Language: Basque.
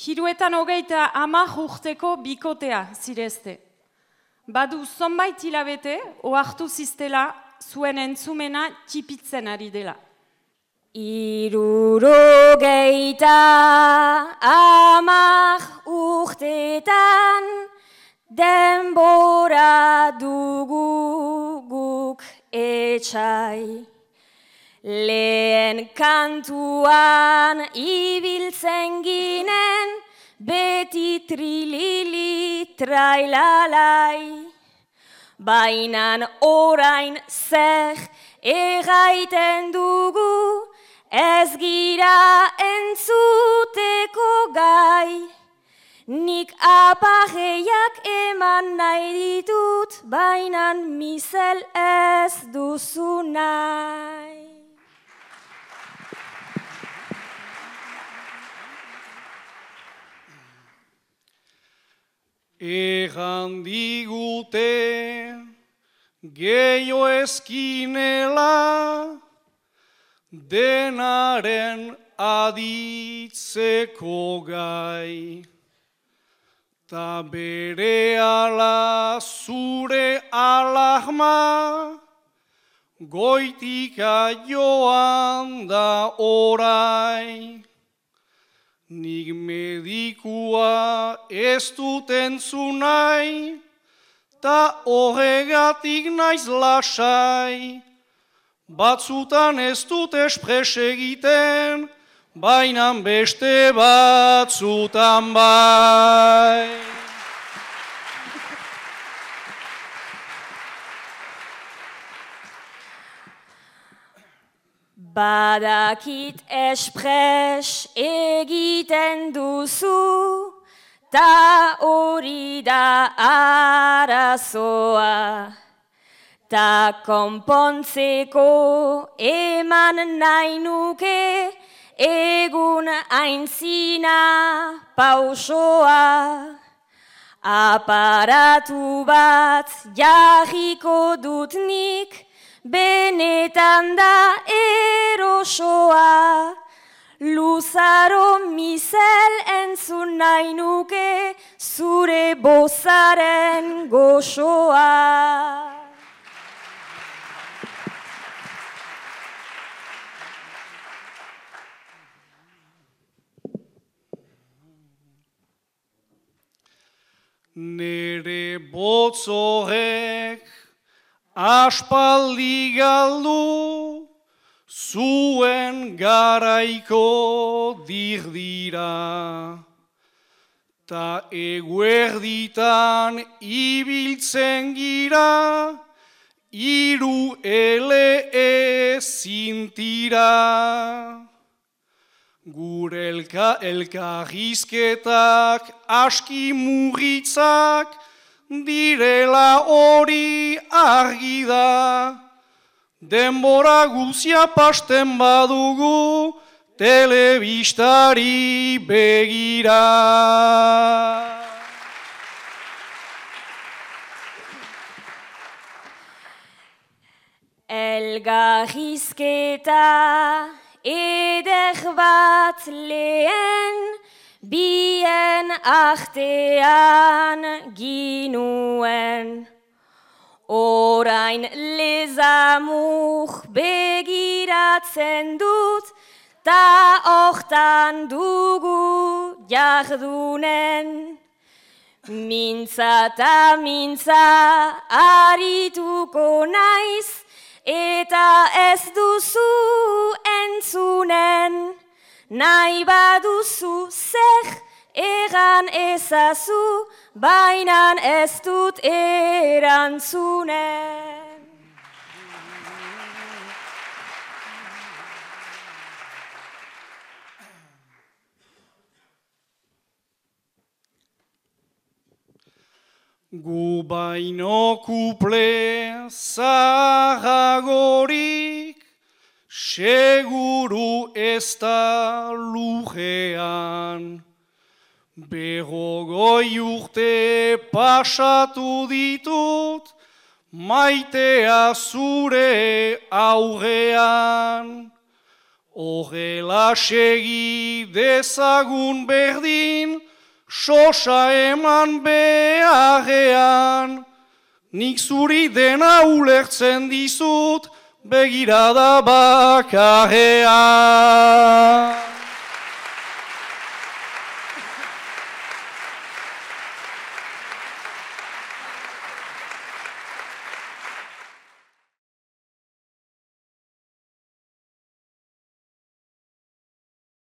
30 urteko bikotea zirezte. Badu zonbait hilabete, ohartu ziztela zuen entzumena txipitzen ari dela. 60 urtetan denbora dugu guk etxai. Lehen kantuan ibiltzen ginen, beti trilili trailalai. Bainan orain zer erraiten dugu, ez gira entzuteko gai. Nik apareiak eman nahi ditut, bainan misel ez duzu nahi. Egan digute gehiago ezkinela, denaren aditzeko gai. Ta berehala zure alarma, goitika joan da orai. Nik medikua ez dut entzun nahi, ta horregatik naiz lasai. Batzutan ez dut espres egiten, bainan beste batzutan bai. Badakit espres egiten duzu, ta hori da arazoa. Ta konpontzeko eman nahi nuke, egun aintzina pausoa. Aparatu bat jarriko dut nik, benetan da erosoa. Luzaro misel entzun nahi nuke, zure bozaren goxoa. Nere botzorek aspaldi galdu, zuen garaiko dirdira. Ta eguerditan ibiltzen gira, hiru ele zintira. Gure elkarrizketak aski murritzak, direla hori argi da. Denbora guzia pasten badugu, telebistari begira. Elkarrizketa eder bat lehen, bien artean ginuen. Orain lezamur begiratzen dut, ta hortan dugu jardunen. Mintza ta mintza arituko naiz, eta ez duzu entzunen. Nahi baduzu zer egan ezazu, bainan ez dut erantzunen. Gu baino kuple zaharragorik, seguru ez da lujean. 40 urte pasatu ditut, maitea zure aurrean. Horrela segi dezagun berdin, sosa eman beharrean. Nik zuri dena ulertzen dizut, begirada bakarrean.